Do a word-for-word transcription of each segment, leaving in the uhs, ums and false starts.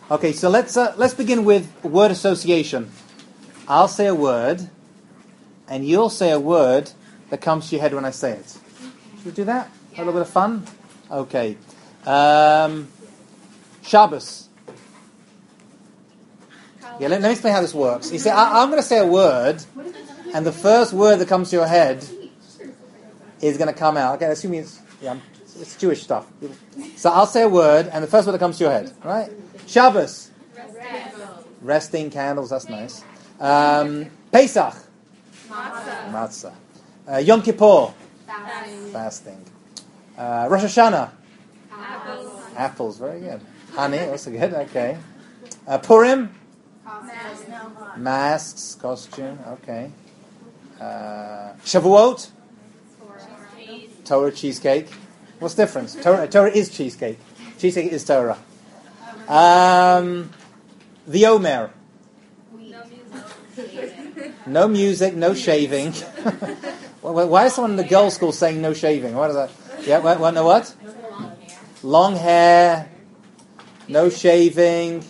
Okay, so let's uh, let's begin with word association. I'll say a word, and you'll say a word that comes to your head when I say it. Should we do that? A little bit of fun? Okay. Um, Shabbos. Yeah, let, let me explain how this works. You see, I, I'm going to say a word, and the first word that comes to your head is going to come out. Okay, assuming it's yeah, it's Jewish stuff. So I'll say a word, and the first word that comes to your head, right? Shabbos. Resting candles. That's nice. Um, Pesach. Matzah. Matzah. Uh, Yom Kippur. Fasting. Fasting. Uh, Rosh Hashanah. Apples. Apples. Very good. Honey. Also good. Okay. Uh, Purim. Masks. Masks. Costume. Okay. Uh, Shavuot. Torah cheesecake. What's the difference? Torah, Torah is cheesecake. Cheesecake is Torah. Um, the Omer. No music, no shaving. Why is someone in the girls' school saying no shaving? What is that? Yeah, what? what no what? Long hair. No shaving.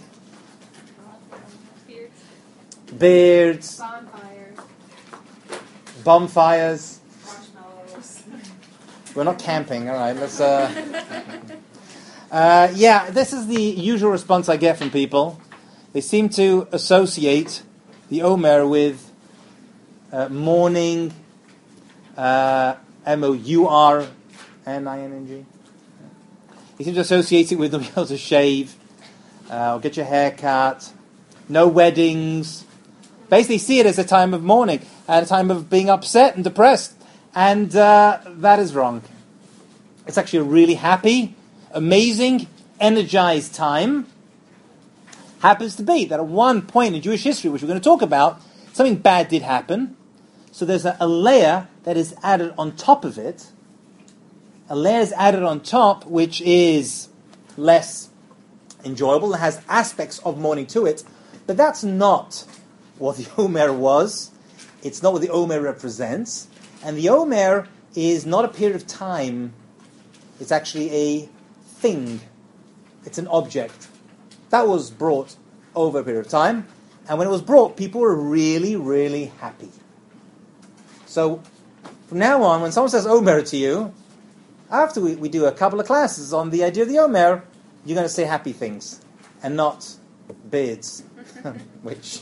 Beards. Bonfires. Bonfires. Marshmallows. We're not camping, all right. Let's. Uh, uh, yeah, this is the usual response I get from people. They seem to associate the Omer with uh, mourning, uh, M O U R N I N N G. They seem to associate it with being able to shave, uh, or get your hair cut, no weddings. Basically see it as a time of mourning, and a time of being upset and depressed. And uh, that is wrong. It's actually a really happy, amazing, energized time. Happens to be that at one point in Jewish history, which we're going to talk about, something bad did happen. So there's a, a layer that is added on top of it. A layer is added on top, which is less enjoyable. It has aspects of mourning to it. But that's not what the Omer was. It's not what the Omer represents. And the Omer is not a period of time. It's actually a thing. It's an object. That was brought over a period of time. And when it was brought, people were really, really happy. So, from now on, when someone says Omer to you, after we, we do a couple of classes on the idea of the Omer, you're going to say happy things, and not beards. Which,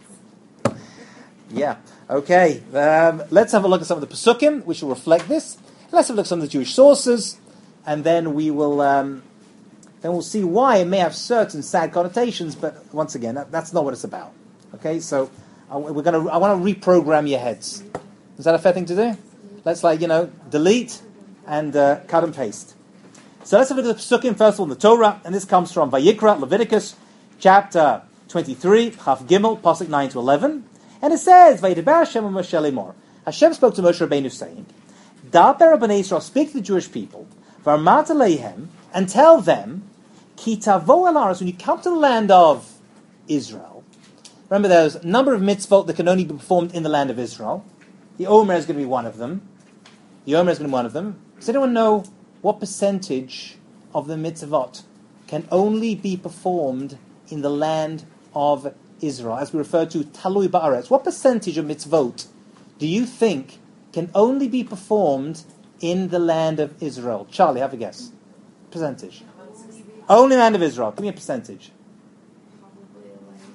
yeah. Okay, um, let's have a look at some of the Pesukim, which will reflect this. Let's have a look at some of the Jewish sources, and then we will... Um, then we'll see why it may have certain sad connotations, but once again, that, that's not what it's about. Okay, so uh, we're going to. I want to reprogram your heads. Is that a fair thing to do? Let's, like, you know, delete and uh, cut and paste. So let's have a look at the Pesukim, first of all, in the Torah, and this comes from Vayikra, Leviticus, chapter twenty-three, Chaf Gimel, Pasuk nine to eleven, and it says, Vayidaber Hashem Moshe Lemor. Hashem spoke to Moshe Rabbeinu, saying, Daber Bnei Yisrael, speak to the Jewish people, V'amar Leihem, and tell them, Ki tavo el aretz, when you come to the land of Israel. Remember, there's a number of mitzvot that can only be performed in the land of Israel. The Omer is going to be one of them. The Omer is going to be one of them. Does anyone know what percentage of the mitzvot can only be performed in the land of Israel? As we refer to talui ba'aretz. What percentage of mitzvot do you think can only be performed in the land of Israel? Charlie, have a guess. Percentage. Only land of Israel. Give me a percentage. Probably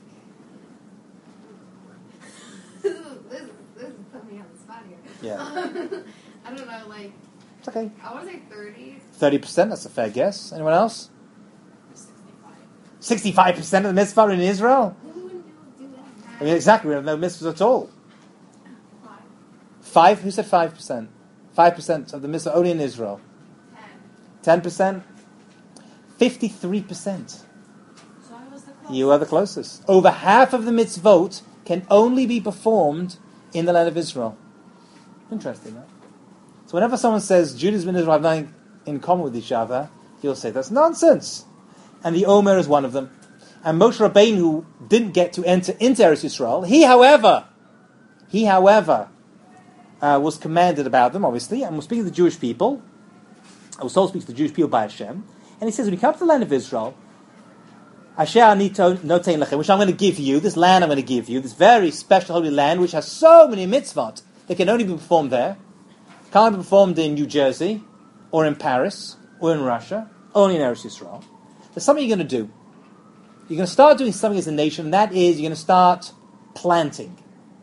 like... this, is, this is putting me on the spot here. Yeah. I don't know, like... It's okay. I want to say thirty. thirty percent, that's a fair guess. Anyone else? sixty-five. sixty-five percent of the mitzvah in Israel? We wouldn't do, do that. I mean, exactly, we have no mitzvahs at all. Five. Five? Who said five percent? five percent of the mitzvah only in Israel. Ten. ten percent? fifty-three percent. So I was the closest. You are the closest. Over half of the mitzvot can only be performed in the land of Israel. Interesting, right? So whenever someone says Judaism and Israel have nothing in common with each other, he'll say that's nonsense. And the Omer is one of them. And Moshe Rabbeinu, who didn't get to enter into Eretz Yisrael, he, however, he, however, uh, was commanded about them, obviously, and was speaking to the Jewish people. I was told to speak to the Jewish people by Hashem. And he says, when you come to the land of Israel, Asher ani notein lechem, which I'm going to give you, this land I'm going to give you, this very special holy land, which has so many mitzvot that can only be performed there, can't be performed in New Jersey, or in Paris, or in Russia, only in Eretz Yisrael. There's something you're going to do. You're going to start doing something as a nation, and that is you're going to start planting.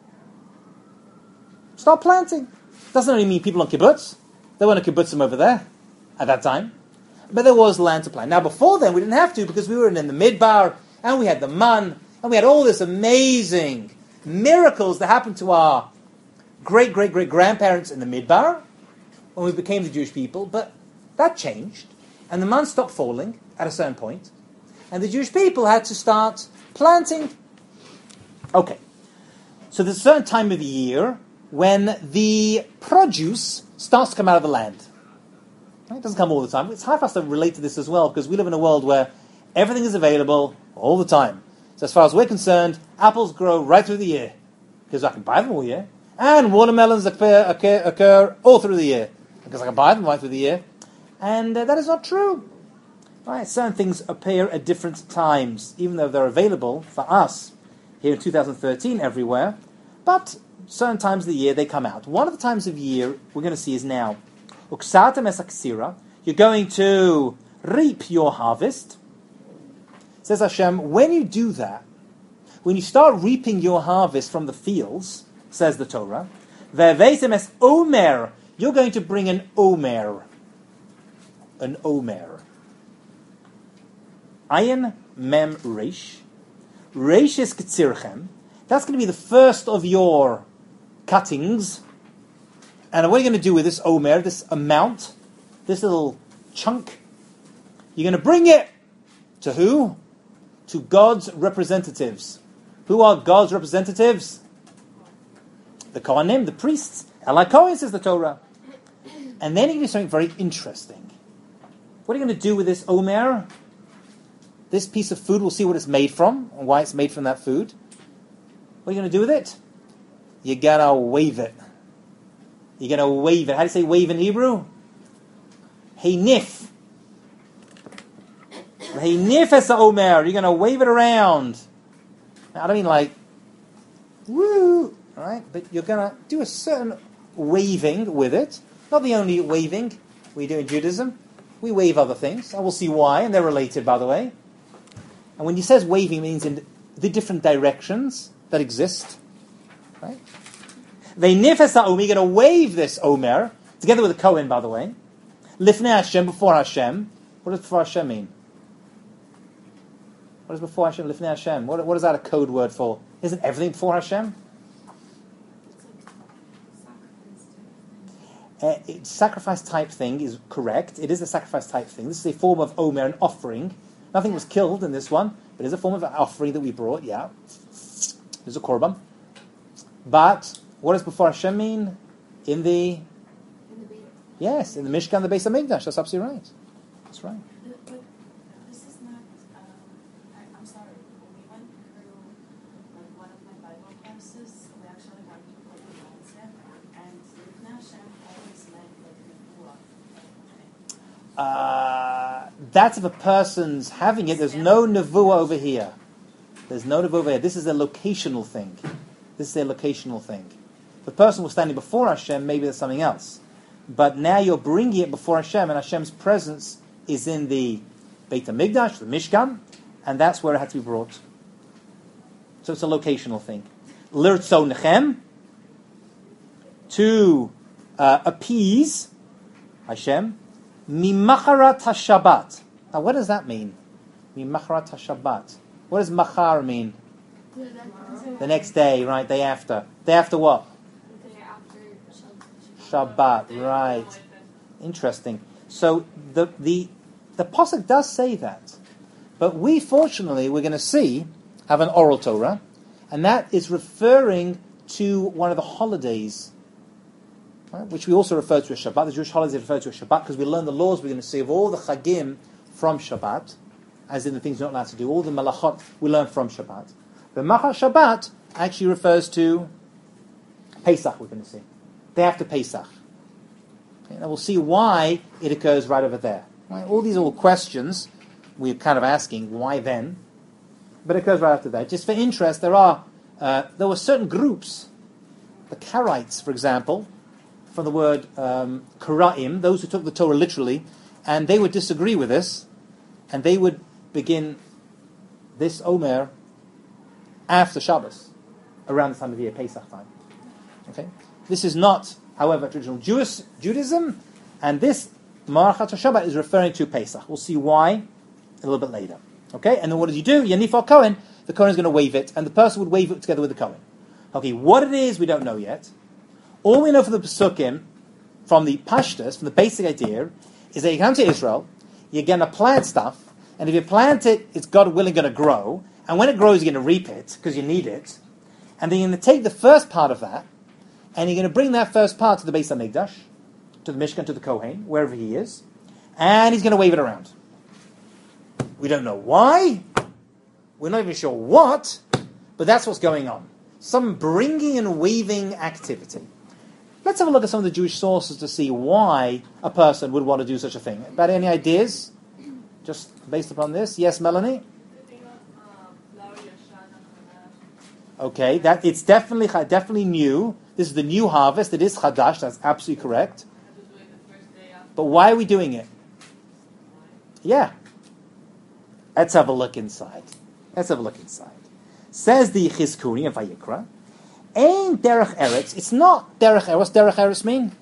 Start planting. Doesn't only mean people on kibbutz. There weren't a kibbutzim over there at that time. But there was land to plant. Now before then we didn't have to because we were in the midbar and we had the man and we had all this amazing miracles that happened to our great great great grandparents in the midbar when we became the Jewish people. But that changed and the man stopped falling at a certain point and the Jewish people had to start planting. Okay, so there's a certain time of the year when the produce starts to come out of the land. It doesn't come all the time. It's hard for us to relate to this as well because we live in a world where everything is available all the time. So as far as we're concerned, apples grow right through the year because I can buy them all year. And watermelons occur, occur, occur all through the year because I can buy them right through the year. And uh, that is not true. Right? Certain things appear at different times, even though they're available for us here in two thousand thirteen everywhere. But certain times of the year they come out. One of the times of year we're going to see is now. You're going to reap your harvest. Says Hashem, when you do that, when you start reaping your harvest from the fields, says the Torah, omer, you're going to bring an omer. An omer. Ayin mem reish. Reish is ketzirchem. That's going to be the first of your cuttings. And what are you going to do with this omer, this amount, this little chunk? You're going to bring it to who? To God's representatives. Who are God's representatives? The Kohanim, the priests. Eli Kohen, says the Torah. And then you're going to do something very interesting. What are you going to do with this omer? This piece of food, we'll see what it's made from, and why it's made from that food. What are you going to do with it? You're going to wave it. You're going to wave it. How do you say wave in Hebrew? Heinif. Heinif es omer. You're going to wave it around. Now, I don't mean like, woo, right? But you're going to do a certain waving with it. Not the only waving we do in Judaism. We wave other things. I will see why, and they're related, by the way. And when he says waving, it means in the different directions that exist. Right? They nifes ha'omer, you're going to wave this omer, together with the Kohen, by the way. Lifnei Hashem, before Hashem. What does before Hashem mean? What is before Hashem, Lifnei Hashem? What, what is that a code word for? Isn't everything before Hashem? Uh, it, sacrifice type thing is correct. It is a sacrifice type thing. This is a form of omer, an offering. Nothing was killed in this one, but it's a form of an offering that we brought, yeah. There's a korban. But what does before Hashem mean? In the... In the Beit. Yes, in the Mishkan, the Beis HaMikdash. That's absolutely right. That's right. But, but this is not... Um, I, I'm sorry. When we went through like, one of my Bible classes, we actually went through like the mindset, and Lifnei Hashem always meant like nevuah. Uh, that's if a person's having it. There's no nevuah over here. There's no nevuah over here. This is a locational thing. This is a locational thing. If the person was standing before Hashem, maybe there's something else. But now you're bringing it before Hashem, and Hashem's presence is in the Beit HaMikdash, the Mishkan, and that's where it had to be brought. So it's a locational thing. Lirtzo nechem, to uh, appease Hashem, mimacharat HaShabbat. Now what does that mean? Mimacharat HaShabbat. What does machar mean? The next day, right? Day after. Day after what? The day after Shabbat, right. Interesting. So the the the pasuk does say that, but we fortunately we're going to see have an oral Torah, and that is referring to one of the holidays, right, which we also refer to as Shabbat. The Jewish holidays refer to as Shabbat because we learn the laws we're going to see of all the chagim from Shabbat, as in the things you're not allowed to do. All the malachot we learn from Shabbat. The Machar Shabbat actually refers to Pesach, we're going to see. Day after Pesach. Okay, and we'll see why it occurs right over there. Right? All these are all questions we're kind of asking. Why then? but it occurs right after that. Just for interest, there are uh, there were certain groups, the Karaites, for example, from the word um, Karaim, those who took the Torah literally, and they would disagree with this, and they would begin this Omer after Shabbos, around the time of year, Pesach time. Okay, this is not, however, traditional Jewish Judaism, and this Marachat Shabbat is referring to Pesach. We'll see why a little bit later. Okay, and then what does he do? Yanif al Kohen, the Kohen is going to wave it, and the person would wave it together with the Kohen. Okay, what it is, we don't know yet. All we know from the Pesukim, from the Pashtus, from the basic idea, is that you come to Israel, you're going to plant stuff, and if you plant it, it's God willing going to grow, and when it grows, you're going to reap it, because you need it, and then you're going to take the first part of that, and you're going to bring that first part to the Beis HaMikdash, to the Mishkan, to the Kohen, wherever he is, and he's going to wave it around. We don't know why, we're not even sure what, but that's what's going on. Some bringing and waving activity. Let's have a look at some of the Jewish sources to see why a person would want to do such a thing. About any ideas? Just based upon this? Yes, Melanie? Okay, that it's definitely definitely new. This is the new harvest. It is Chadash, that's absolutely correct. But why are we doing it? Yeah. Let's have a look inside. Let's have a look inside. Says the Chizkuni of Vayikra, Ain't derech eretz. It's not derech eretz. What's derech eretz mean?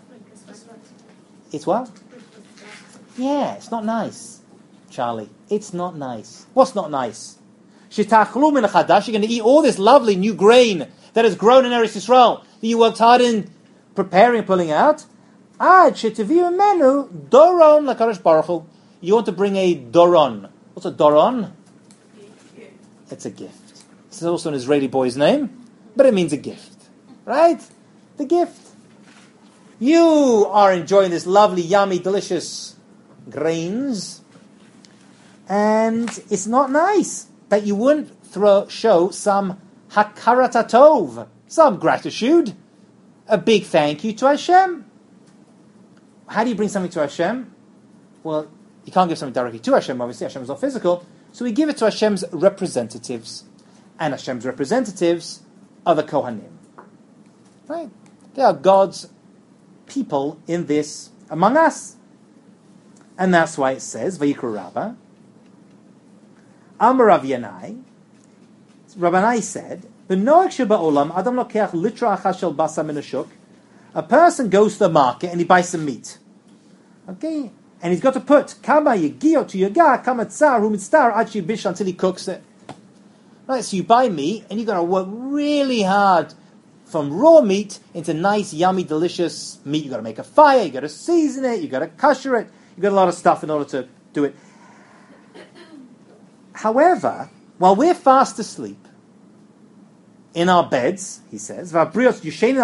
It's what? Yeah, it's not nice, Charlie. It's not nice. What's not nice? Shitachlu min chadash. You're going to eat all this lovely new grain that has grown in Eretz Yisrael that you worked hard in preparing and pulling out. Ad shetiviu menu doron lakadosh baruch hu. You want to bring a doron. What's a doron? It's a gift. It's also an Israeli boy's name. But it means a gift, right? The gift. You are enjoying this lovely, yummy, delicious grains, and it's not nice that you wouldn't throw, show some hakarat hatov, some gratitude, a big thank you to Hashem. How do you bring something to Hashem? Well, you can't give something directly to Hashem, obviously. Hashem is not physical, so we give it to Hashem's representatives, and Hashem's representatives are the Kohanim. Right? They are God's people in this, among us. And that's why it says, Vayikra Rabbah, Amar Rav Yanai, Rabbanai said, B'noach sheba'olam, Adam lokeach litra achas shel basa min hashuk. A person goes to the market and he buys some meat. Okay? And he's got to put, Kama yegio to yaga, kama tsar, hu mitztar, ad shibish, until he cooks it. Right, so you buy meat, and you've got to work really hard from raw meat into nice, yummy, delicious meat. You've got to make a fire, you've got to season it, you've got to kosher it, you've got a lot of stuff in order to do it. However, while we're fast asleep in our beds, he says, Hashem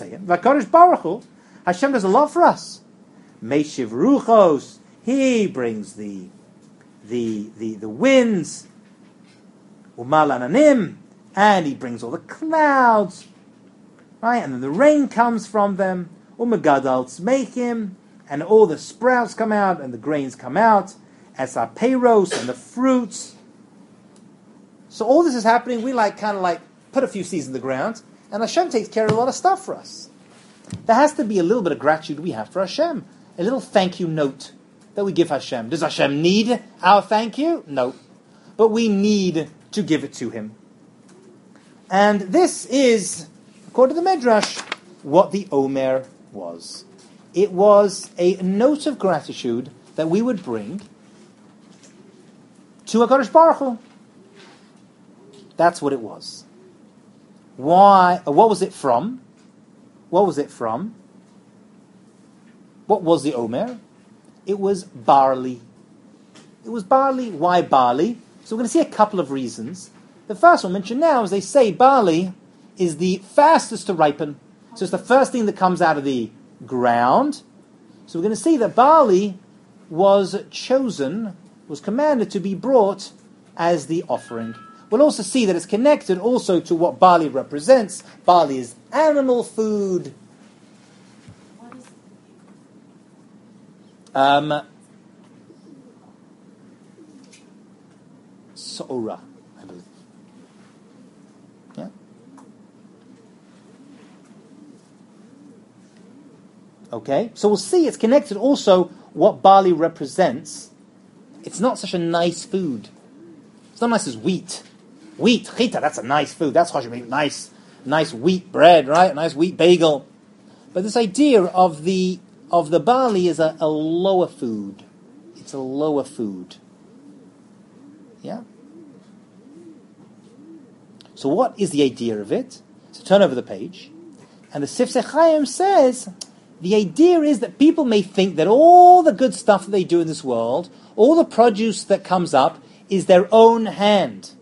does a lot for us. Meishiv ruchos, he brings the, the, the, the winds, Umalananim, and he brings all the clouds, right? And then the rain comes from them. Umagadal tzmeikim, and all the sprouts come out, and the grains come out, as our peiros and the fruits. So all this is happening. We like kind of like put a few seeds in the ground, and Hashem takes care of a lot of stuff for us. There has to be a little bit of gratitude we have for Hashem, a little thank you note that we give Hashem. Does Hashem need our thank you? No, but we need to give it to him. And this is, according to the Midrash, what the Omer was. It was a note of gratitude that we would bring to HaKadosh Baruch Hu. That's what it was. Why? What was it from? What was it from? What was the Omer? It was barley. It was barley. Why barley? So we're going to see a couple of reasons. The first one mentioned now is they say barley is the fastest to ripen. So it's the first thing that comes out of the ground. So we're going to see that barley was chosen, was commanded to be brought as the offering. We'll also see that it's connected also to what barley represents. Barley is animal food. What is Um, Sora. I believe. Yeah. Okay, so we'll see it's connected also what barley represents. It's not such a nice food. It's not nice as wheat. Wheat, chita, that's a nice food. That's choshev, nice, nice wheat bread, right? A nice wheat bagel. But this idea of the of the barley is a, a lower food. It's a lower food. Yeah? So what is the idea of it? So turn over the page. And the Sifsei Chaim says, the idea is that people may think that all the good stuff that they do in this world, all the produce that comes up, is their own hand.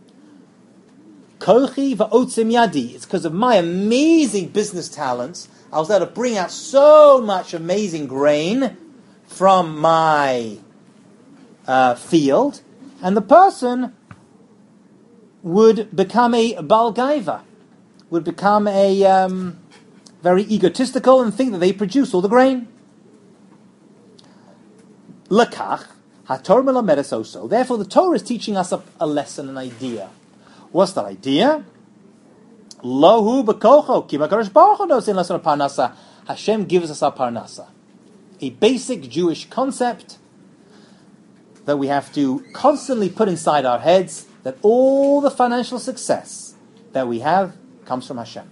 Kochi va'otzim yadi. It's because of my amazing business talents. I was able to bring out so much amazing grain from my uh, field, and the person would become a Baal Gaiva, would become a um, very egotistical and think that they produce all the grain. Lekach haTorah melamedes also. Therefore, the Torah is teaching us a, a lesson, an idea. What's that idea? Lohu b'kocho ki b'kadosh baruch hu nosin lasanu parnasa. Hashem gives us our parnasa. A basic Jewish concept that we have to constantly put inside our heads, that all the financial success that we have comes from Hashem.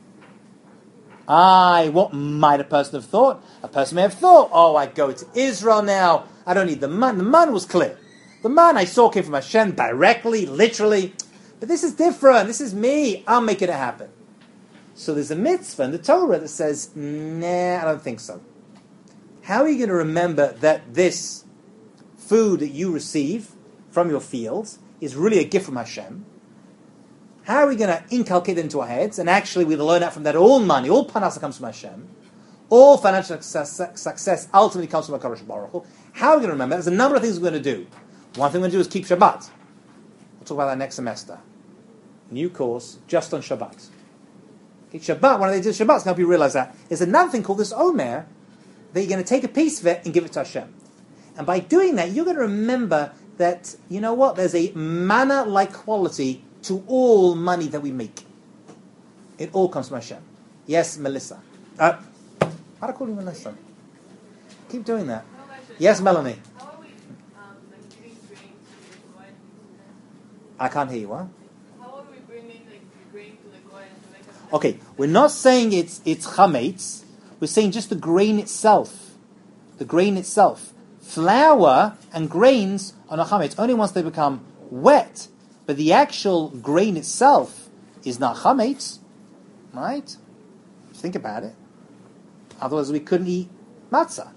Aye, what might a person have thought? A person may have thought, oh, I go to Israel now, I don't need the man. The man was clear. The man I saw came from Hashem directly, literally. But this is different. This is me. I'm making it happen. So there's a mitzvah in the Torah that says, nah, I don't think so. How are you going to remember that this food that you receive from your fields is really a gift from Hashem? How are we going to inculcate it into our heads? And actually we'll learn out from that all money, all panasa comes from Hashem. All financial success, success ultimately comes from HaKadosh Baruch Hu. How are we going to remember? There's a number of things we're going to do. One thing we're going to do is keep Shabbat. We'll talk about that next semester. New course, just on Shabbat. Okay, Shabbat, one of the things Shabbat is going to help you realize that. There's another thing called this Omer, that you're going to take a piece of it and give it to Hashem. And by doing that, you're going to remember that, you know what, there's a manna-like quality to all money that we make. It all comes from Hashem. Yes, Melissa. Uh, how do I call you Melissa? Keep doing that. Yes, Melanie. How are we um, like giving grain to the Goy? I can't hear you, what? How are we bringing like the grain to the Goy and to make us? Okay, we're not saying it's it's chametz. We're saying just the grain itself. The grain itself. Flour and grains are not chametz, only once they become wet. But the actual grain itself is not chametz. Right? Think about it. Otherwise we couldn't eat matzah.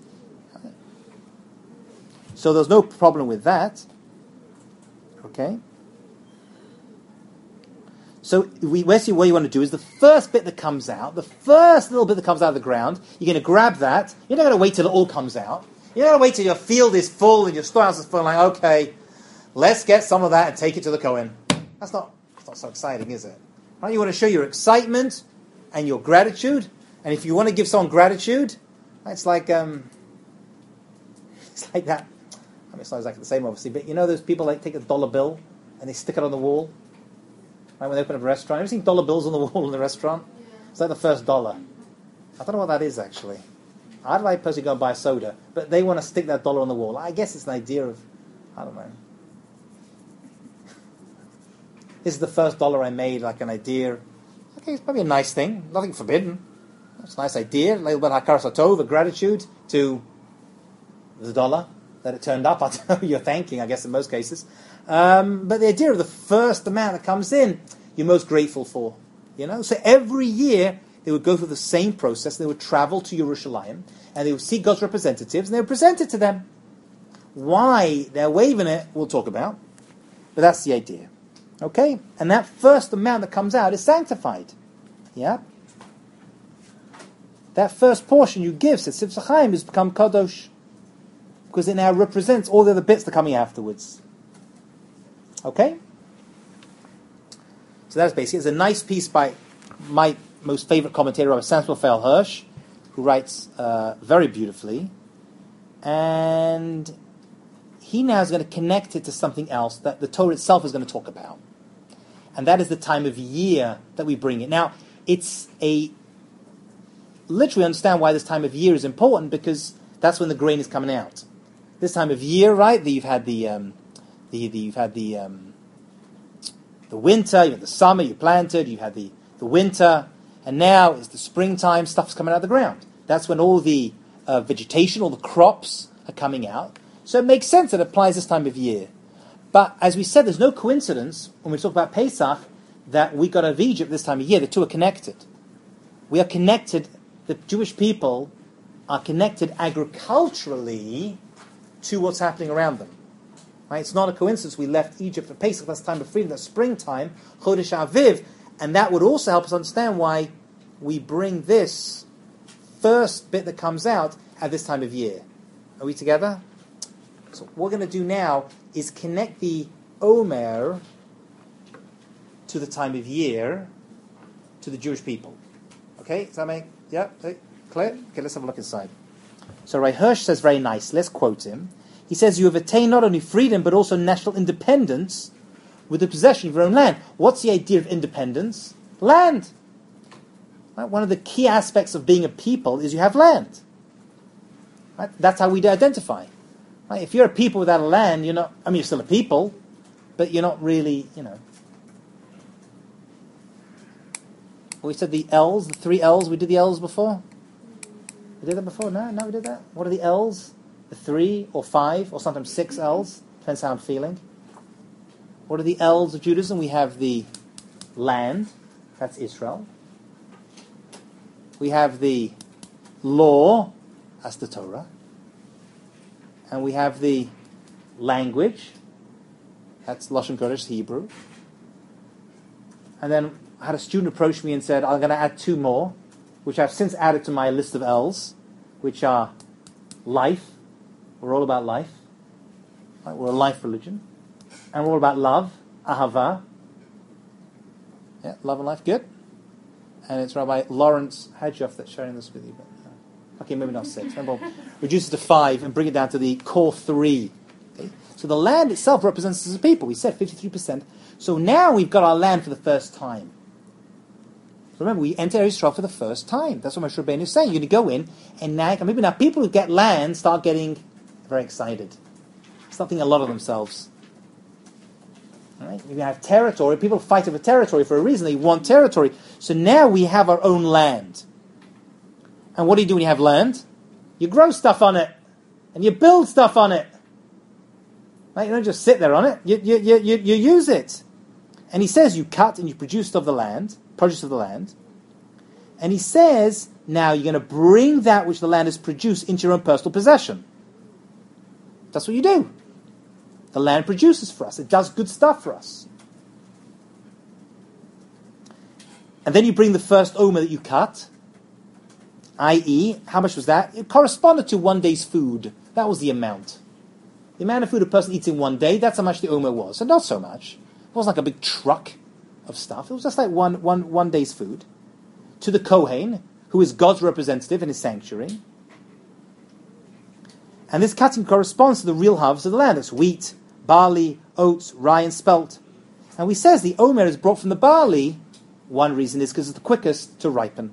So there's no problem with that. Okay? So we, basically what you want to do is the first bit that comes out, the first little bit that comes out of the ground, you're going to grab that. You're not going to wait till it all comes out. You're not going to wait till your field is full and your storehouse is full and like, okay, let's get some of that and take it to the Kohen. That's not, that's not so exciting, is it? Right? You want to show your excitement and your gratitude. And if you want to give someone gratitude, it's like um, it's like that. I mean, it's not exactly the same, obviously, but you know those people like take a dollar bill and they stick it on the wall, right? When they open up a restaurant, have you seen dollar bills on the wall in the restaurant? Yeah. It's like the first dollar. I don't know what that is actually. I'd like personally go and buy a soda, but they want to stick that dollar on the wall. I guess it's an idea of, I don't know. This is the first dollar I made, like an idea. Okay, it's probably a nice thing, nothing forbidden. It's a nice idea, a little bit of hakaras hatov, a gratitude to the dollar that it turned up. I don't know who you're thanking, I guess, in most cases. Um, but the idea of the first amount that comes in, you're most grateful for. You know, so every year they would go through the same process. They would travel to Yerushalayim and they would see God's representatives and they would present it to them. Why they're waving it, we'll talk about. But that's the idea. Okay? And that first amount that comes out is sanctified. Yeah? That first portion you give, says Sifsei Chaim, has become kadosh. Because it now represents all the other bits that are coming afterwards. Okay? So that's basically, it's a nice piece by my most favorite commentator, Rabbi Samuel Raphael Hirsch, who writes uh, very beautifully. And he now is going to connect it to something else that the Torah itself is going to talk about. And that is the time of year that we bring it. Now, it's a... Literally understand why this time of year is important, because that's when the grain is coming out. This time of year, right? The, you've had the... Um, the, the you've had the... Um, the winter, you had the summer, you planted, you had the, the winter, and now it's the springtime, stuff's coming out of the ground. That's when all the uh, vegetation, all the crops are coming out. So it makes sense that it applies this time of year. But as we said, there's no coincidence when we talk about Pesach that we got out of Egypt this time of year. The two are connected. We are connected, the Jewish people are connected agriculturally to what's happening around them. Right? It's not a coincidence we left Egypt for Pesach, that's time of freedom, that's springtime, Chodesh Aviv, and that would also help us understand why we bring this first bit that comes out at this time of year. Are we together? So what we're going to do now is connect the Omer to the time of year to the Jewish people. Okay, does that make, yeah, clear? Okay, let's have a look inside. So Ray Hirsch says very nice, let's quote him. He says, you have attained not only freedom, but also national independence with the possession of your own land. What's the idea of independence? Land. Right? One of the key aspects of being a people is you have land. Right? That's how we identify. Right? If you're a people without a land, you're not, I mean, you're still a people, but you're not really, you know. We said the L's, the three L's, we did the L's before? We did that before? No, no, we did that. What are the L's? The three or five or sometimes six L's, depends how I'm feeling. What are the L's of Judaism? We have the land, that's Israel. We have the law, that's the Torah. And we have the language, that's Lashon Kodesh, Hebrew. And then I had a student approach me and said, I'm going to add two more, which I've since added to my list of L's, which are life. We're all about life. Right? We're a life religion. And we're all about love, ahava. Yeah, love and life, good. And it's Rabbi Lawrence Hadjoff that's sharing this with you. But, uh, okay, maybe not six. Maybe we'll reduce it to five and bring it down to the core three. Okay? So the land itself represents us as a people. We said fifty-three percent. So now we've got our land for the first time. So remember, we enter Israel for the first time. That's what Moshe Rabbeinu is saying. You're going to go in, and now, maybe now people who get land start getting very excited. Something a lot of themselves. All right? We have territory. People fight over territory for a reason. They want territory. So now we have our own land. And what do you do when you have land? You grow stuff on it. And you build stuff on it. Right? You don't just sit there on it. You, you, you, you, you use it. And he says you cut and you produce of the land, produce of the land. And he says, now you're going to bring that which the land has produced into your own personal possession. That's what you do. The land produces for us. It does good stuff for us. And then you bring the first omer that you cut, that is, how much was that? It corresponded to one day's food. That was the amount. The amount of food a person eats in one day, that's how much the omer was. And not so much. It wasn't like a big truck of stuff. It was just like one, one, one day's food. To the Kohen, who is God's representative in his sanctuary. And this cutting corresponds to the real harvest of the land. It's wheat, barley, oats, rye, and spelt. And we says the omer is brought from the barley. One reason is because it's the quickest to ripen.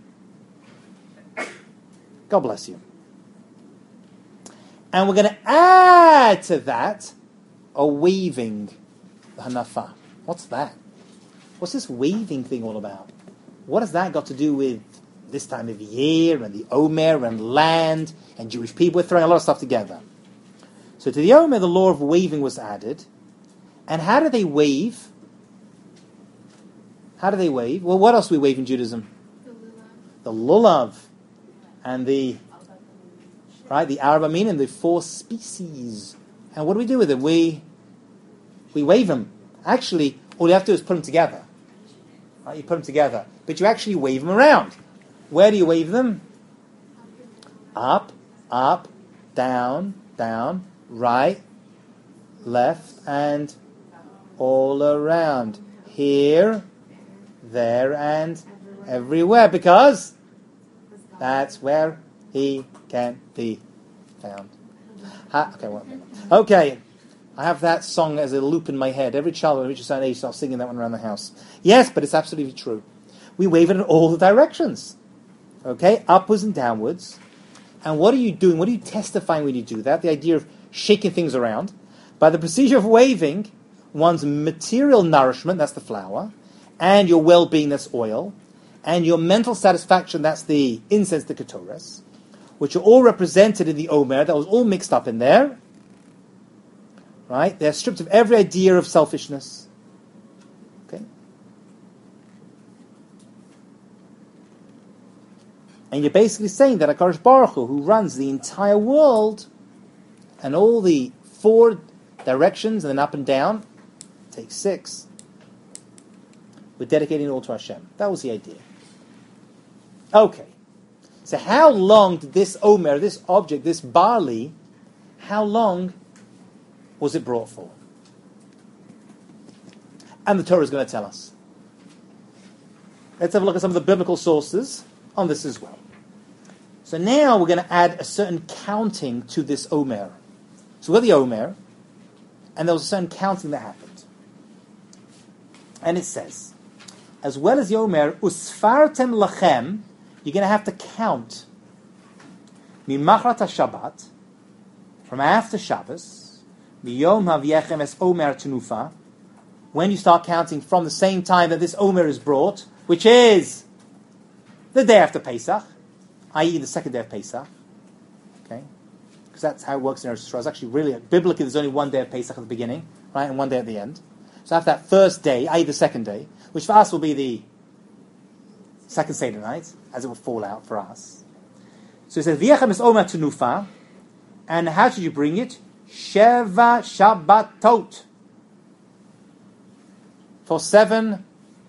God bless you. And we're going to add to that a waving, the hanafa. What's that? What's this waving thing all about? What has that got to do with this time of year and the Omer and land and Jewish people? We're throwing a lot of stuff together. So to the Omer, the law of waving was added. And how do they wave? How do they wave? Well, what else do we wave in Judaism? The lulav. And the, right, the Arba Min and the four species. And what do we do with them? We, we wave them. Actually, all you have to do is put them together. Right, you put them together. But you actually wave them around. Where do you wave them? Up, up, down, down, right, left, and all around. Here, there, and everywhere. Because that's where he can be found. Ha, okay, one minute. Okay. I have that song as a loop in my head. Every child when reaches a certain age starts singing that one around the house. Yes, but it's absolutely true. We wave it in all the directions. Okay? Upwards and downwards. And what are you doing? What are you testifying when you do that? The idea of shaking things around. By the procedure of waving, one's material nourishment, that's the flour, and your well-being, that's oil, and your mental satisfaction, that's the incense, the ketores, which are all represented in the Omer, that was all mixed up in there. Right? They're stripped of every idea of selfishness. Okay? And you're basically saying that HaKadosh Baruch Hu, who runs the entire world, and all the four directions, and then up and down, takes six, we're dedicating it all to Hashem. That was the idea. Okay. So how long did this Omer, this object, this barley, how long was it brought for? And the Torah is going to tell us. Let's have a look at some of the biblical sources on this as well. So now we're going to add a certain counting to this Omer. So we've got the Omer, and there was a certain counting that happened. And it says, as well as the Omer, usfartem lachem, you're going to have to count mimachrat Shabbat, from after Shabbos, miyom havyechem es Omer tenufa, when you start counting from the same time that this Omer is brought, which is the day after Pesach, that is the second day of Pesach. Okay? Because that's how it works in Eretz Yisrael. It's actually really, biblically, there's only one day of Pesach at the beginning, right, and one day at the end. So after that first day, that is the second day, which for us will be the second Seder night, as it will fall out for us. So it says, V'yechem es Omer tenufa, and how should you bring it? Sheva Shabbatot. For seven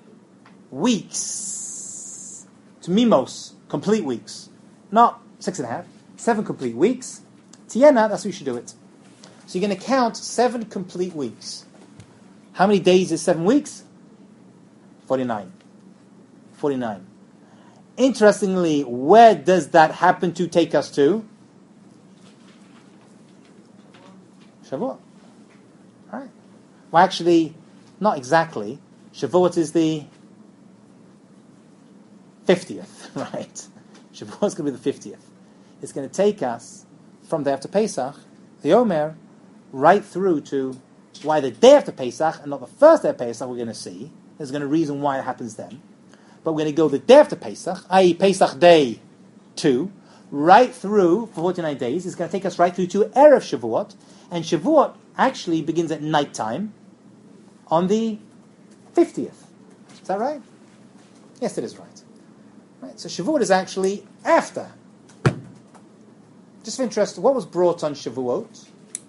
weeks. To mimos, complete weeks. Not six and a half, seven complete weeks. Tiena, that's how you should do it. So you're going to count seven complete weeks. How many days is seven weeks? forty-nine. forty-nine. Interestingly, where does that happen to take us to? Shavuot. Right. Well, actually, not exactly. Shavuot is the fiftieth, right? Shavuot is going to be the fiftieth. It's going to take us from day after Pesach, the Omer, right through to why the day after Pesach and not the first day of Pesach we're going to see. There's going to reason why it happens then. But we're going to go the day after Pesach, that is. Pesach day two, right through for forty-nine days. It's going to take us right through to Erev Shavuot. And Shavuot actually begins at nighttime on the fiftieth. Is that right? Yes, it is right. Right. So Shavuot is actually after. Just for interest, what was brought on Shavuot?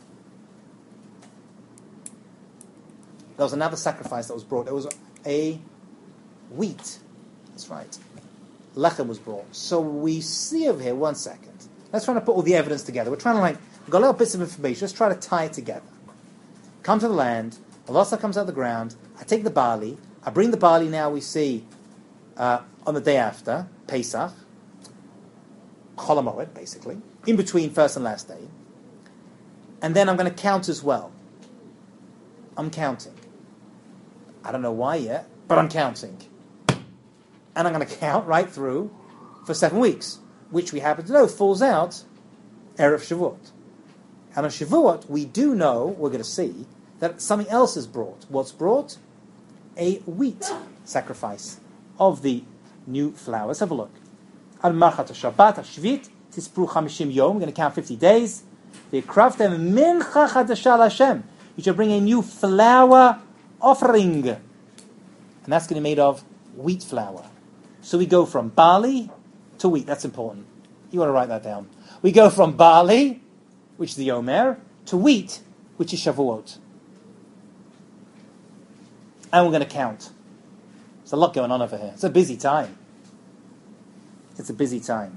There was another sacrifice that was brought. It was a wheat. That's right. Lechem was brought. So we see over here, one second. Let's try to put all the evidence together. We're trying to like, we've got little bits of information. Let's try to tie it together. Come to the land. The Lassa comes out of the ground. I take the barley. I bring the barley now, we see, uh, on the day after, Pesach. Chol HaMoed, basically. In between first and last day. And then I'm going to count as well. I'm counting. I don't know why yet, but I'm counting. And I'm going to count right through for seven weeks, which we happen to know falls out Erev Shavuot. And on Shavuot, we do know, we're going to see, that something else is brought. What's brought? A wheat sacrifice of the new flour. Let's have a look. Al Marchat Shabbat Shvit Tispru Chamishim Yom. We're going to count fifty days. V'kraftem mincha chadasha Hashem. You shall bring a new flour offering, and that's going to be made of wheat flour. So we go from barley to wheat. That's important. You want to write that down. We go from barley, which is the Omer, to wheat, which is Shavuot. And we're going to count. There's a lot going on over here. It's a busy time. It's a busy time.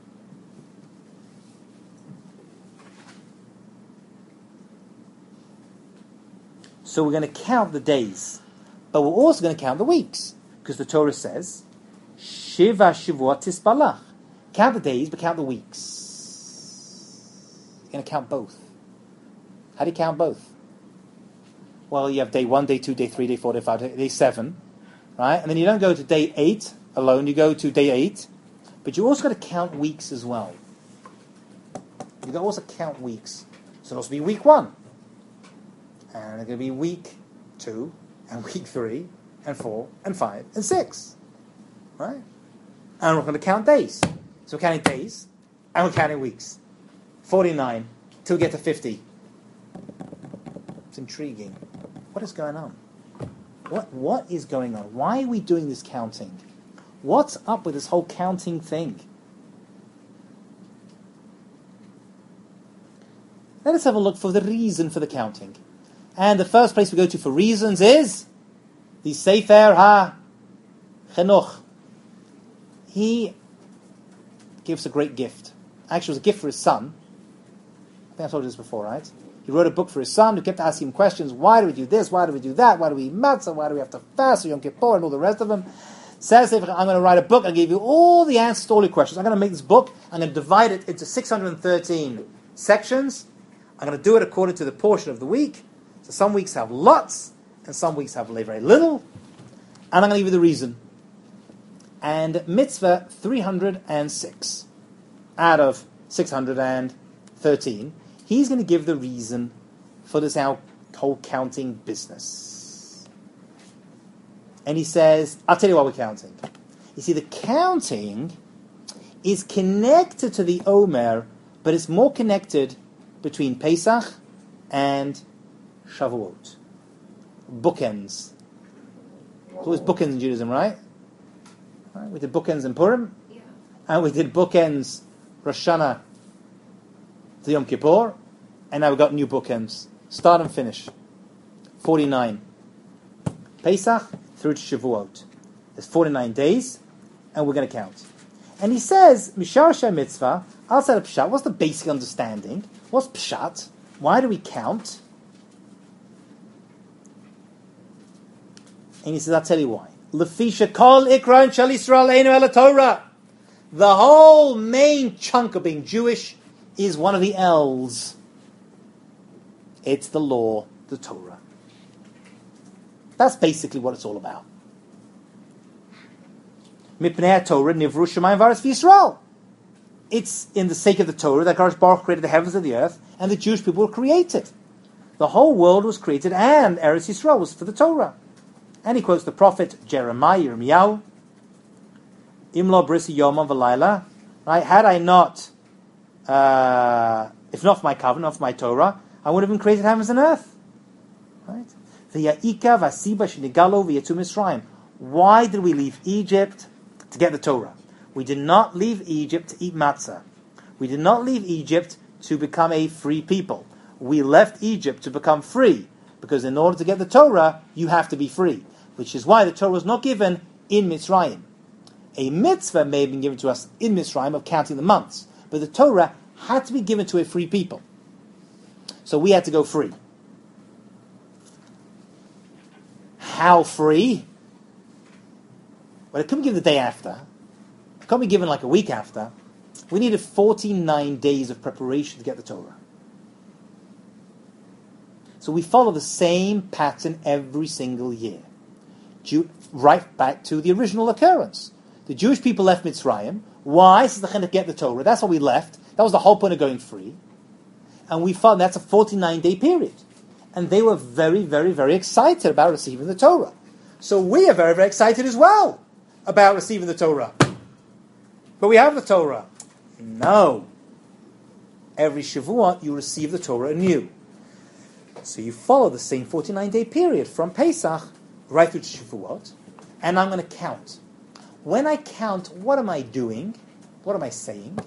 So we're going to count the days. But we're also going to count the weeks. Because the Torah says, Shiva Shavuot Tisbalach. Count the days, but count the weeks. You're going to count both. How do you count both? Well, you have day one, day two, day three, day four, day five, day seven, right? And then you don't go to day eight alone, you go to day eight, but you also got to count weeks as well. You've got to also count weeks. So it'll also be week one, and it's going to be week two, and week three, and four, and five, and six, right? And we're going to count days. So we're counting days, and we're counting weeks. forty-nine, till we get to fifty. It's intriguing. What is going on? What What is going on? Why are we doing this counting? What's up with this whole counting thing? Let us have a look for the reason for the counting. And the first place we go to for reasons is the Sefer HaChinuch. He gives a great gift. Actually, it was a gift for his son. I think I told you this before, right? He wrote a book for his son who kept asking him questions. Why do we do this? Why do we do that? Why do we eat matzah? Why do we have to fast? Or Yom Kippur and all the rest of them. Says, I'm going to write a book. I'll give you all the answers to all your questions. I'm going to make this book. I'm going to divide it into six hundred thirteen sections. I'm going to do it according to the portion of the week. So some weeks have lots, and some weeks have very little. And I'm going to give you the reason. And mitzvah three hundred six out of six hundred thirteen, he's going to give the reason for this whole counting business. And he says, I'll tell you why we're counting. You see, the counting is connected to the Omer, but it's more connected between Pesach and Shavuot. Bookends. There's always bookends in Judaism, right? right? We did bookends in Purim, Yeah. and we did bookends Rosh Hashanah to Yom Kippur, and now we've got new bookends. Start and finish. forty-nine. Pesach through to Shavuot. There's forty-nine days, and we're going to count. And he says, Mishar Shem Mitzvah, I'll say the Pshat. What's the basic understanding? What's Pshat? Why do we count? And he says, I'll tell you why. Lefisha kol ikran shel Yisrael einu el Torah. The whole main chunk of being Jewish is one of the L's. It's the law, the Torah. That's basically what it's all about. Mipnei Torah nivru shamayim v'aretz v'Yisrael. It's in the sake of the Torah that Kadosh Baruch created the heavens and the earth, and the Jewish people were created. The whole world was created, and Eretz Yisrael was for the Torah. And he quotes the prophet Jeremiah, Yirmiyahu, Imlo brisi yomam v'layla. Right? Had I not, uh, if not for my covenant, not for my Torah, I would have been created heavens and earth. Right? V'ya'ika v'asiba shenigalo v'yatu Mitzrayim. Why did we leave Egypt? To get the Torah. We did not leave Egypt to eat matzah. We did not leave Egypt to become a free people. We left Egypt to become free, because in order to get the Torah, you have to be free, which is why the Torah was not given in Mitzrayim. A mitzvah may have been given to us in Mitzrayim of counting the months, but the Torah had to be given to a free people. So we had to go free. How free? Well, it couldn't be given the day after. It can't be given like a week after. We needed forty-nine days of preparation to get the Torah. So we follow the same pattern every single year. Jew, right back to the original occurrence. The Jewish people left Mitzrayim. Why? So they get the Torah. That's why we left. That was the whole point of going free. And we found that's a forty-nine day period. And they were very, very, very excited about receiving the Torah. So we are very, very excited as well about receiving the Torah. But we have the Torah. No. Every Shavuot you receive the Torah anew. So you follow the same forty-nine day period from Pesach right through to Shavuot. And I'm going to count. When I count, what am I doing? What am I saying?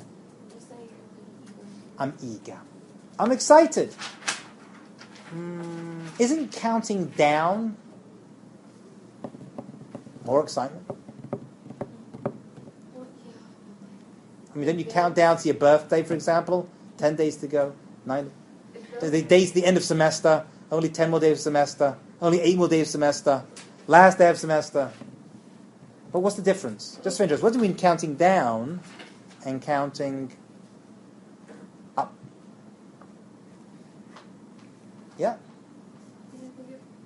I'm eager. I'm excited. Mm, isn't counting down more excitement? I mean, don't you count down to your birthday, for example? Ten days to go. Nine. The days, the end of semester. Only ten more days of semester. Only eight more days of semester. Last day of semester. But what's the difference? Just for interest, what do you mean counting down and counting up? Yeah?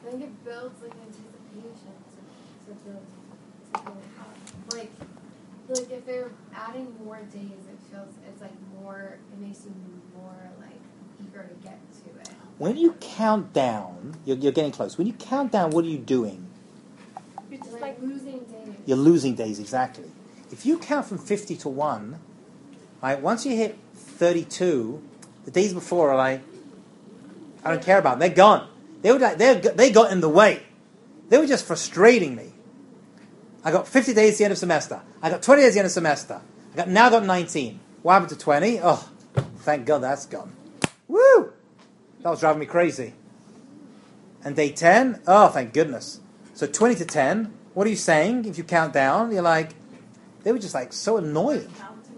think it builds like anticipation to, to build to build up. Like like if they're adding more days, it feels it's like more. It makes you more like eager to get to it. When you count down, you're, you're getting close. When you count down, what are you doing? You're just like, like losing days. You're losing days, exactly. If you count from fifty to one, right, once you hit thirty-two, the days before are like, I don't care about them. They're gone. They were like, they they got in the way. They were just frustrating me. I got fifty days at the end of semester. I got twenty days at the end of semester. I got now got nineteen. What happened to twenty? Oh, thank God that's gone. Woo! That was driving me crazy. And day ten? Oh, thank goodness. So twenty to ten, what are you saying? If you count down, you're like, they were just like so annoying.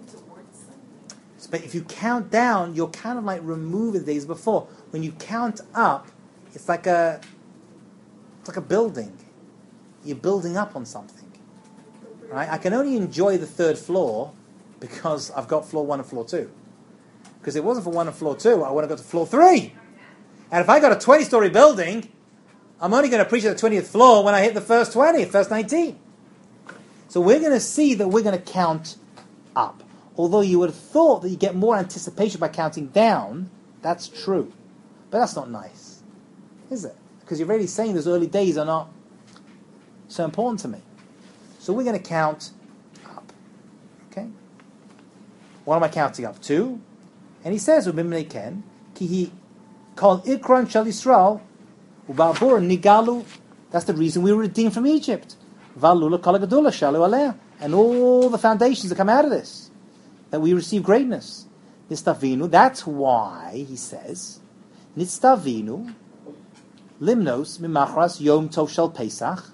But if you count down, you're kind of like removing the days before. When you count up, it's like a, it's like a building. You're building up on something. Right? I can only enjoy the third floor because I've got floor one and floor two. Because if it wasn't for one and floor two, I would have got to floor three. And if I got a twenty-story building, I'm only going to appreciate the twentieth floor when I hit the first twenty, first nineteen. So we're going to see that we're going to count up. Although you would have thought that you get more anticipation by counting down, that's true. But that's not nice, is it? Because you're really saying those early days are not so important to me. So we're going to count up. Okay? What am I counting up to? And he says, "Ubimnei ken ki hi kol ikran shel Yisrael uba'bur nigalu." That's the reason we were redeemed from Egypt. Valula kol gadula shalu aleh, and all the foundations that come out of this, that we receive greatness. Nistavinu. That's why he says, Nistavinu limnos mimachras yom tov shel Pesach.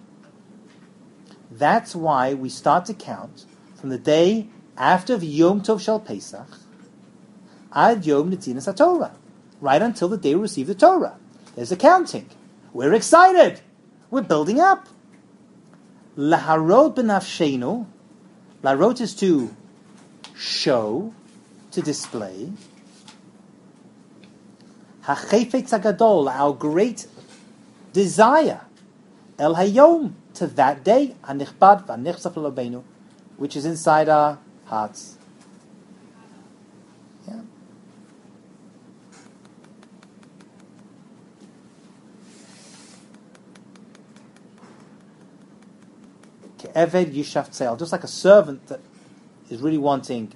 That's why we start to count from the day after Yom Tov Shel Pesach ad Yom Netinas HaTorah, right until the day we receive the Torah. There's a counting. We're excited. We're building up. Laharot b'nafshenu. Laharot is to show, to display. Hachefetz hagadol, our great desire. El hayom, to that day, hanichbad v'anichsaf l'lobeinu, which is inside our hearts. Yeah. Ke'eved yishav tzeil, just like a servant that is really wanting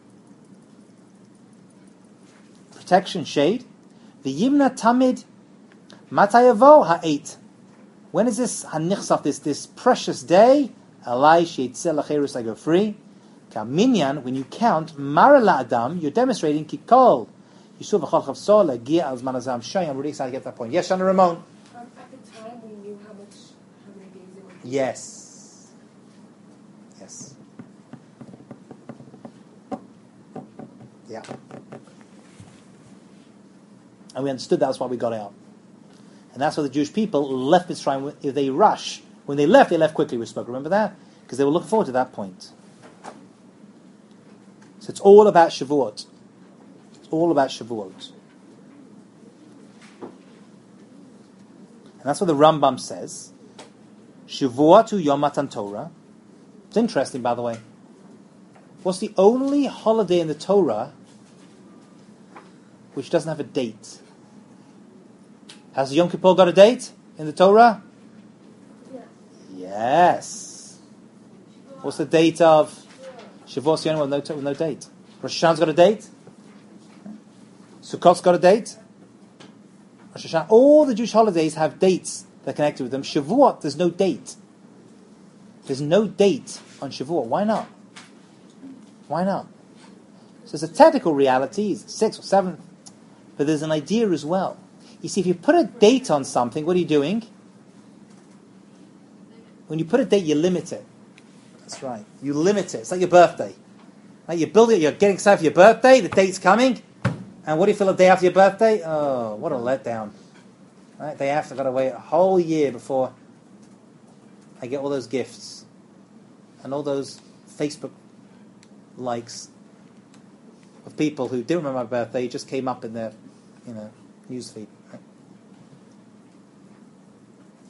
protection, shade. V'yimna tamid matayavo ha'eit. When is this hanichsaf, this this precious day? Alai sheitzeh lacherus, I go free. Kaminyan, when you count marala adam, you're demonstrating kikol. Yishuv v'chol chavso lagia al zman hazam shayim. I'm really excited to get to that point. Yes, Shana Ramon. Um, at the time, we knew how much, how many days it would be. Yes. Yes. Yeah. And we understood that's why we got out. And that's why the Jewish people left Mitzrayim. If they rush, when they left, they left quickly. We spoke. Remember that? Because they were looking forward to that point. So it's all about Shavuot. It's all about Shavuot. And that's what the Rambam says. Shavuot Yom Matan Torah. It's interesting, by the way. What's the only holiday in the Torah which doesn't have a date? Has Yom Kippur got a date in the Torah? Yes. Yes. What's the date of Shavuot? The only one with no, with no date. Rosh Hashanah's got a date. Sukkot's got a date. Rosh Hashanah. All the Jewish holidays have dates that are connected with them. Shavuot, there's no date. There's no date on Shavuot. Why not? Why not? So there's a technical reality, it's sixth or seventh, but there's an idea as well. You see, if you put a date on something, what are you doing? When you put a date, you limit it. That's right. You limit it. It's like your birthday. Like you build it, you're getting excited for your birthday, the date's coming, and what do you feel the day after your birthday? Oh, what a letdown. Right? Day after, I've got to wait a whole year before I get all those gifts and all those Facebook likes of people who didn't remember my birthday, just came up in their, you know, newsfeed. Right?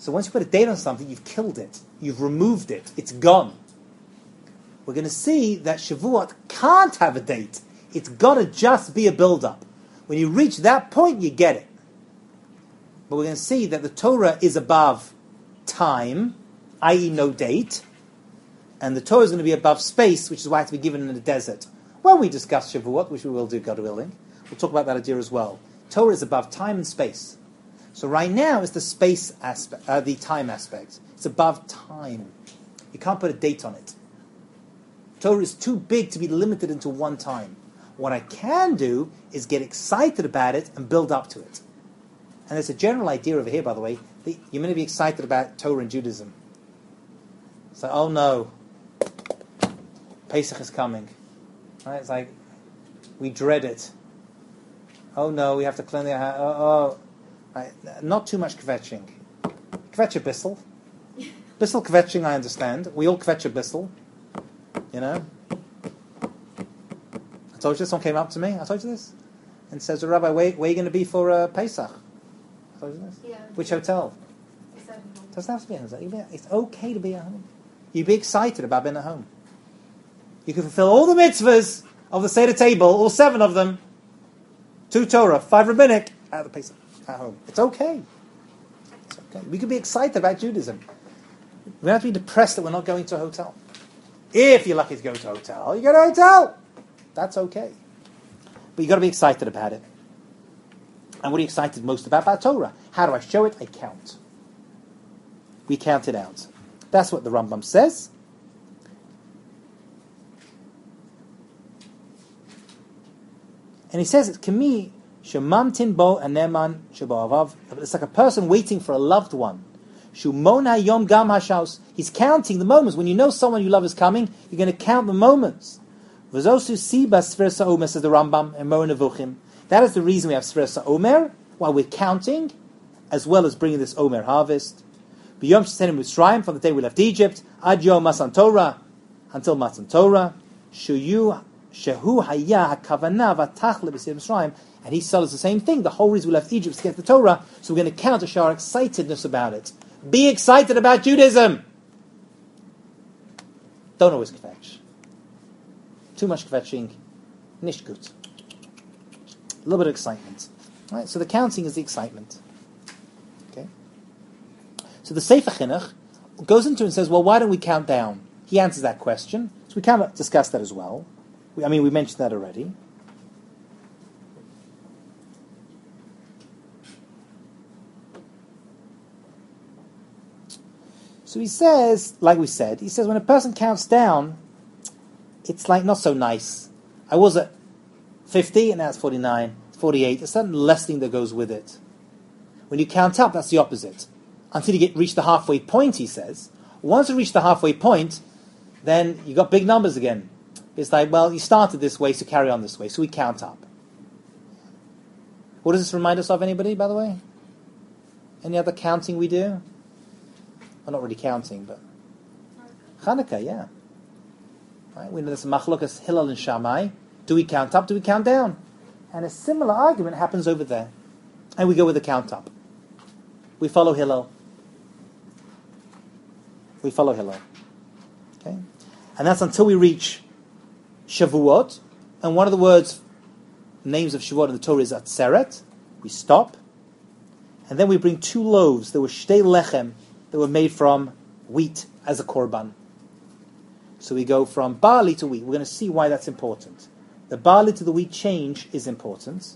So once you put a date on something, you've killed it. You've removed it. It's gone. We're going to see that Shavuot can't have a date. It's got to just be a build-up. When you reach that point, you get it. But we're going to see that the Torah is above time, that is no date, and the Torah is going to be above space, which is why it's to be given in the desert. When we discuss Shavuot, which we will do, God willing, we'll talk about that idea as well. Torah is above time and space. So right now it's the space aspect, uh, the time aspect. It's above time. You can't put a date on it. Torah is too big to be limited into one time. What I can do is get excited about it and build up to it. And there's a general idea over here, by the way, that you're going to be excited about Torah and Judaism. So, oh no, Pesach is coming. Right? It's like, we dread it. Oh no, we have to cleanse the house. Oh, oh. Right. Not too much kvetching. Kvetch a bissel. Bissel kvetching, I understand. We all kvetch a bissel. You know? I told you this, someone came up to me, I told you this, and says, oh, Rabbi, where, where are you going to be for uh, Pesach? I told you this? Yeah. Which hotel? It's at home. Doesn't have to be at home. It's okay to be at home. You be excited about being at home. You can fulfill all the mitzvahs of the Seder table, all seven of them, two Torah, five rabbinic, at the Pesach, at home. It's okay. It's okay. We can be excited about Judaism. We don't have to be depressed that we're not going to a hotel. If you're lucky to go to a hotel, you go to a hotel. That's okay. But you've got to be excited about it. And what are you excited most about? About Torah. How do I show it? I count. We count it out. That's what the Rambam says. And he says it's Kami Shemamtin Bo Aneman Shaboavav. It's like a person waiting for a loved one. Shumona Yom Gam Hashaus. He's counting the moments. When you know someone you love is coming, you're going to count the moments. V'zosu Siba Sfirsa Omer, says the Rambam in Moreh Nevuchim. That is the reason we have Sfirsa Omer, while we're counting, as well as bringing this Omer harvest. B'yom Shesenim Mitzrayim, from the day we left Egypt, Ad Yom Matan Torah, until Matan Torah, Shuyu Shehu Haya HaKavana V'Tachle B'Sir Mitzrayim, and he tells us the same thing. The whole reason we left Egypt was to get the Torah, so we're going to count to show our excitedness about it. Be excited about Judaism. Don't always kvetch. Too much kvetching, nicht gut. A little bit of excitement. Right? So the counting is the excitement. Okay. So the Sefer Chinuch goes into and says, well, why don't we count down? He answers that question. So we can discuss that as well. We, I mean, we mentioned that already. So he says, like we said, he says when a person counts down, it's like not so nice. I was at fifty and now it's forty-nine, forty-eight. There's certain lessening that goes with it. When you count up, that's the opposite. Until you get reach the halfway point, he says. Once you reach the halfway point, then you got big numbers again. It's like, well, you started this way, so carry on this way. So we count up. What does this remind us of, anybody, by the way? Any other counting we do? Well, not really counting, but Chanukah, yeah. Right? We know there's a machlokas Hillel and Shammai. Do we count up? Do we count down? And a similar argument happens over there. And we go with the count up. We follow Hillel. We follow Hillel. Okay? And that's until we reach Shavuot. And one of the words, names of Shavuot in the Torah is Atzeret. We stop. And then we bring two loaves. There were shtei lechem that were made from wheat as a korban. So we go from barley to wheat. We're going to see why that's important. The barley to the wheat change is important.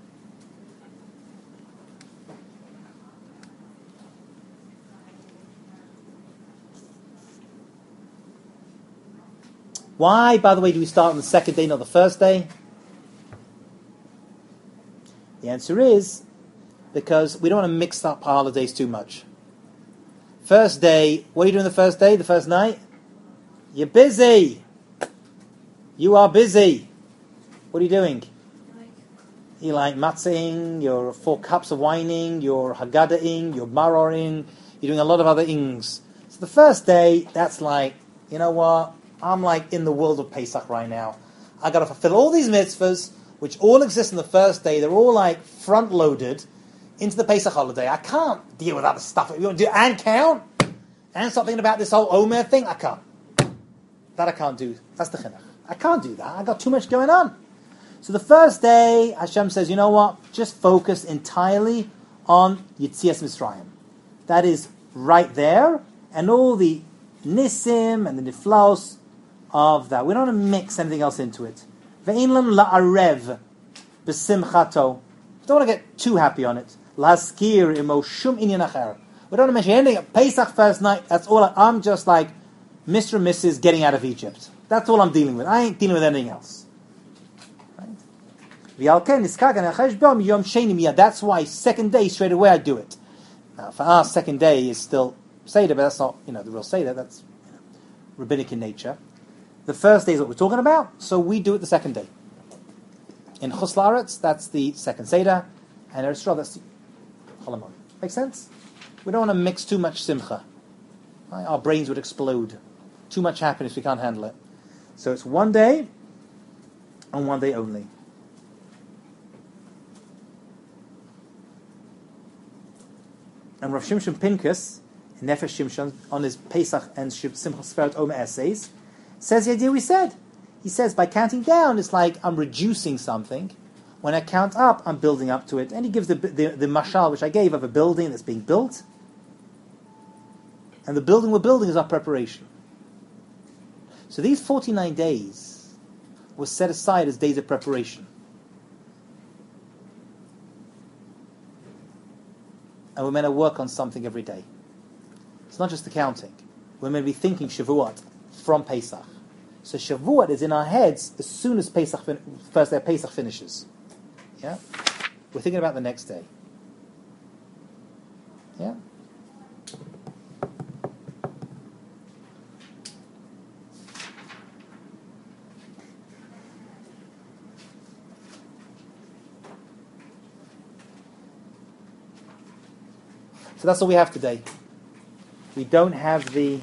Why, by the way, do we start on the second day, not the first day? The answer is because we don't want to mix up holidays too much. First day, what are you doing the first day, the first night? You're busy. You are busy. What are you doing? Like, You're like matzing, you're four cups of wining, you're haggadahing, you're maroring, you're doing a lot of other ings. So the first day, that's like, you know what? I'm like in the world of Pesach right now. I got to fulfill all these mitzvahs, which all exist on the first day. They're all like front-loaded. into the Pesach holiday. I can't deal with other stuff. You want to do and count and start thinking about this whole Omer thing. I can't. That I can't do. That's the chinuch. I can't do that. I got too much going on. So the first day, Hashem says, you know what? Just focus entirely on Yetzias Mitzrayim. That is right there, and all the nisim and the niflaos of that. We don't want to mix anything else into it. Ve'in lan la'arev b'simchato. We don't want to get too happy on it. Laskir imo shum inyan acher. We don't want to mention anything. Pesach first night, that's all. I, I'm just like Mister and Missus getting out of Egypt. That's all I'm dealing with. I ain't dealing with anything else. That's why second day straight away I do it. Now for us, second day is still Seder, but that's not, you know, the real Seder. That's, you know, rabbinic in nature. The first day is what we're talking about, so we do it the second day. In Chutz La'aretz, that's the second Seder, and Eretz Yisrael, that's the Chol Hamoed. Make sense? We don't want to mix too much simcha. Right? Our brains would explode. Too much happiness, we can't handle it. So it's one day, and one day only. And Rav Shimshon Pinkus, in Nefesh Shimshon, on his Pesach and Simchas Seferet Omer essays, says the idea we said. He says, by counting down, it's like I'm reducing something. When I count up, I'm building up to it. And he gives the, the, the mashal, which I gave, of a building that's being built. And the building we're building is our preparation. So these forty-nine days were set aside as days of preparation. And we're meant to work on something every day. It's not just the counting. We're meant to be thinking Shavuot from Pesach. So Shavuot is in our heads as soon as Pesach, first day of Pesach finishes. Yeah? We're thinking about the next day. Yeah? So that's all we have today. We don't have the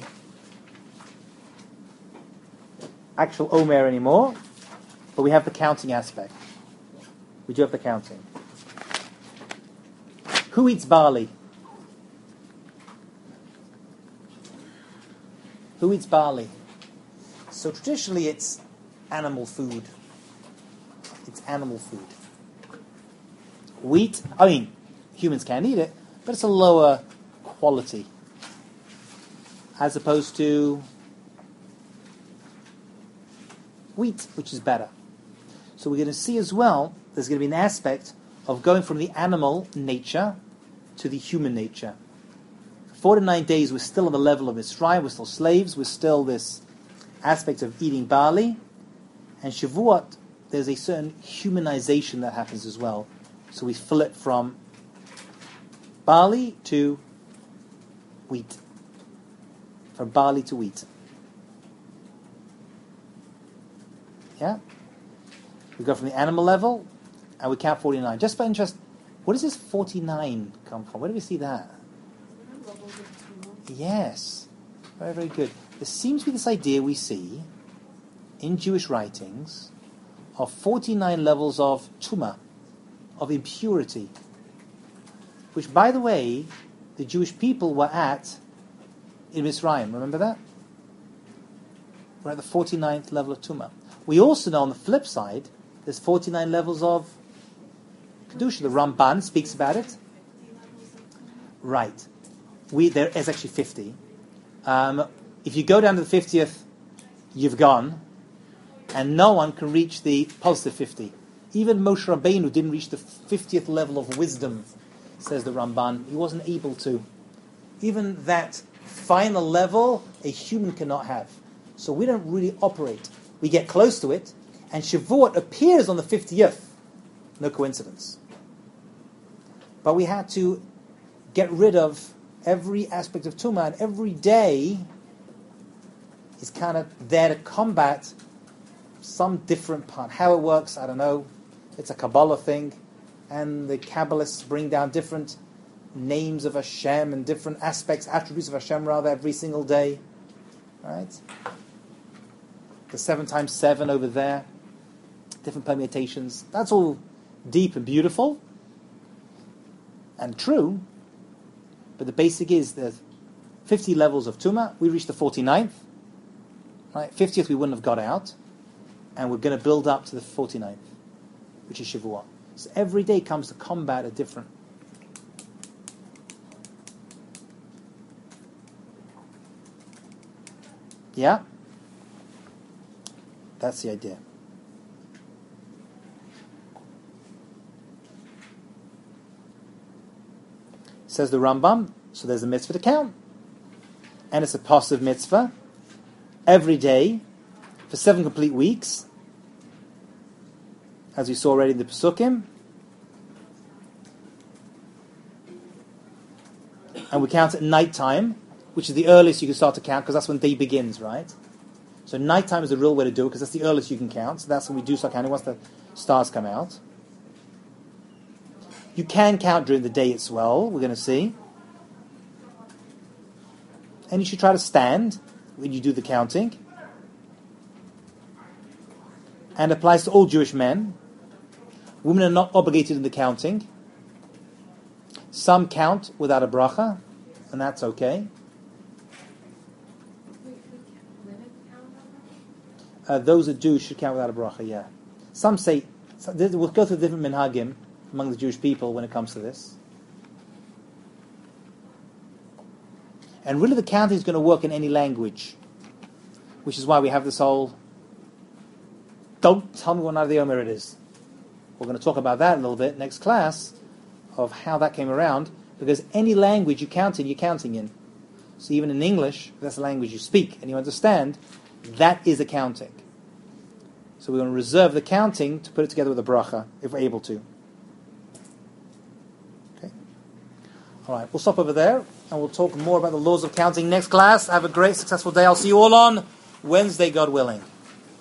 actual Omer anymore, but we have the counting aspect. We do have the counting. Who eats barley? Who eats barley? So traditionally it's animal food. It's animal food. Wheat, I mean, humans can eat it, but it's a lower quality as opposed to wheat, which is better. So we're going to see as well, there's going to be an aspect of going from the animal nature to the human nature. For forty-nine days we're still on the level of Mitzrayim, we're still slaves, we're still this aspect of eating barley. And Shavuot, there's a certain humanization that happens as well. So we flip from barley to wheat. From barley to wheat. Yeah? We go from the animal level and we count forty-nine. Just for interest, where does this forty-nine come from? Where do we see that? Yes. Very, very good. There seems to be this idea we see in Jewish writings of forty-nine levels of tumah, of impurity, which, by the way, the Jewish people were at in Mitzrayim. Remember that? We're at the forty-ninth level of tumah. We also know on the flip side, there's forty-nine levels of Kedusha. The Ramban speaks about it. Right. We there is actually fifty. Um, if you go down to the fiftieth, you've gone, and no one can reach the positive fifty. Even Moshe Rabbeinu didn't reach the fiftieth level of wisdom, says the Ramban. He wasn't able to. Even that final level, a human cannot have. So we don't really operate. We get close to it, and Shavuot appears on the fiftieth. No coincidence. But we had to get rid of every aspect of Tumah, and every day is kind of there to combat some different part. How it works, I don't know. It's a Kabbalah thing, and the Kabbalists bring down different names of Hashem and different aspects, attributes of Hashem rather, every single day. Right? The seven times seven over there, different permutations. That's all deep and beautiful. and true, but the basic is there's fifty levels of Tumah. We reached the forty-ninth. Right? fiftieth we wouldn't have got out, and we're going to build up to the forty-ninth, which is Shavuot. So every day comes to combat a different. Yeah? That's the idea. Says the Rambam, so there's a mitzvah to count. And it's a positive mitzvah. Every day, for seven complete weeks, as we saw already in the Pesukim. And we count at night time, which is the earliest you can start to count, because that's when day begins, right? So nighttime is the real way to do it, because that's the earliest you can count. So that's when we do start counting, once the stars come out. You can count during the day as well, we're going to see. And you should try to stand when you do the counting. And applies to all Jewish men. Women are not obligated in the counting. Some count without a bracha, and that's okay. Uh, those that do should count without a bracha, yeah. Some say, we'll go through different minhagim among the Jewish people when it comes to this. And really the counting is going to work in any language, which is why we have this whole, don't tell me what Nadi Omer it is. We're going to talk about that a little bit next class, of how that came around, because any language you count in, you're counting in. So even in English, if that's the language you speak and you understand, that is accounting. So we're going to reserve the counting to put it together with a bracha, if we're able to. Okay. All right, we'll stop over there, and we'll talk more about the laws of counting next class. Have a great, successful day. I'll see you all on Wednesday, God willing.